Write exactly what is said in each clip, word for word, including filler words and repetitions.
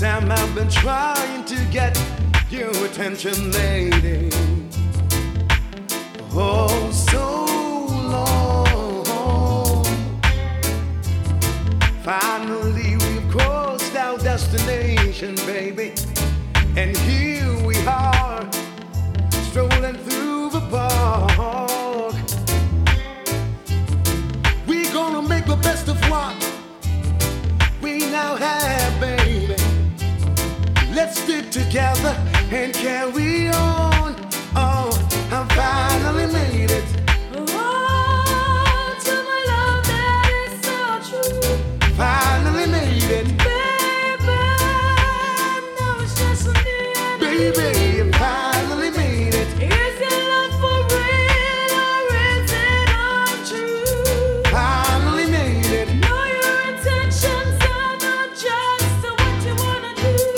time I've been trying to get your attention, lady. Oh, so long. Finally, we've crossed our destination, baby. And here we are, strolling through the park. We're gonna make the best of what we now have, baby. Let's stick together and carry on. Oh, I finally made it. Oh, to my love that is so true. Finally made it. Baby, now it's just me and you. Baby, I finally made it. Is your love for real or is it untrue? Finally made it. Know your intentions are not just what you wanna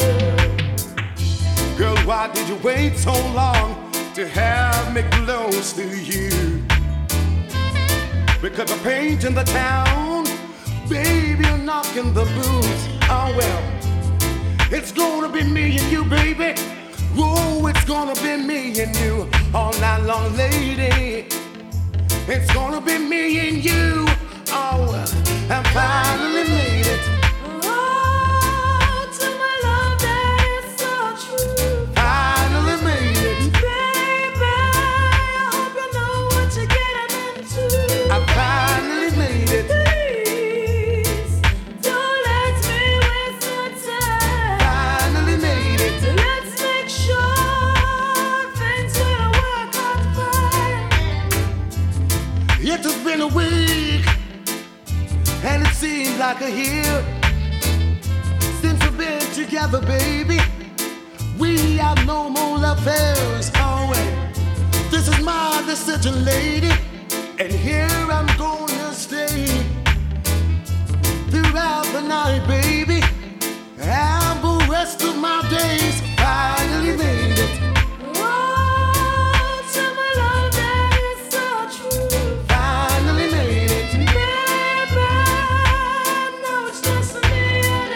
do. Girl, why did you wait so long to have me close to you? Because I'm painting the town, baby, you're knocking the boots. Oh well, it's gonna be me and you, baby. Whoa, it's gonna be me and you all night long, lady. It's gonna be me and you. Oh, I finally made it. Oh, to my love that is so true. Finally made it. Baby, I hope you know what you're getting into. I finally made it. Please, don't let me waste your time. Finally made it. Let's make sure things will work out fine. It has been a week, and it seems like a year since we've been together, baby. We have no more affairs. Oh, wait. This is my decision, lady, and here I'm gonna stay throughout the night, baby, and the rest of my days. Finally made it. Oh, to my love that is so true. Finally made it. Baby, now it's just me and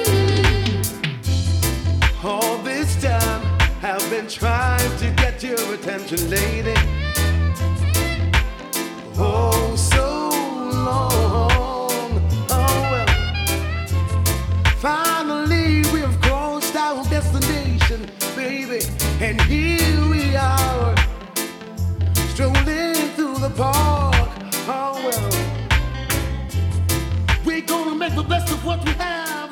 you. All this time I've been trying to get your attention, lady. Oh, so long. Oh, well. Finally, we've crossed our destination, baby. And here we are, strolling through the park. Oh, well. We're gonna make the best of what we have.